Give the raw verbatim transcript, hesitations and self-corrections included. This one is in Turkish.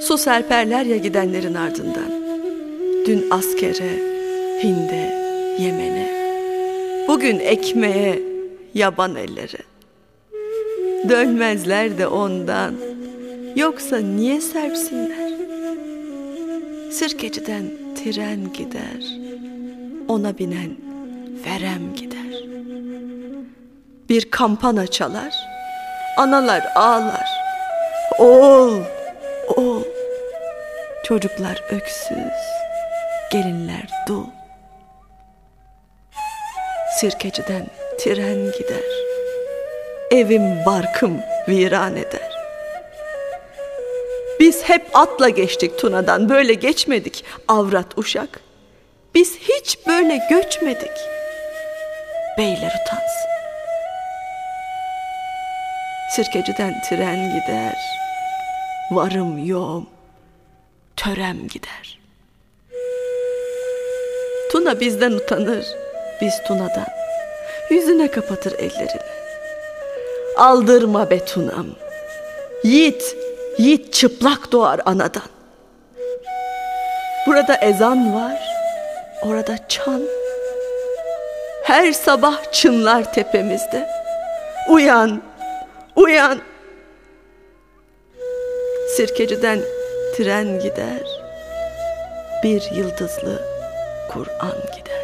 Su serperler ya gidenlerin ardından. Dün askere, Hind'e, Yemen'e, bugün ekmeğe, yaban ellere. Dönmezler de ondan, yoksa niye serpsinler? Sirkeci'den tren gider, ona binen verem gider. Bir kampana çalar, analar ağlar. Oğul, oğul. Çocuklar öksüz, gelinler dul. Sirkeci'den tren gider, evim barkım viran eder. Biz hep atla geçtik Tuna'dan, böyle geçmedik avrat uşak. Biz hiç böyle göçmedik, beyler utansın. Sirkeci'den tren gider, varım yoğum, törem gider. Tuna bizden utanır, biz Tuna'dan. Yüzüne kapatır ellerini. Aldırma be Tuna'm. Yiğit, yiğit çıplak doğar anadan. Burada ezan var, orada çan. Her sabah çınlar tepemizde. Uyan, uyan. Sirkeci'den tren gider, bir yıldızlı Kur'an gider.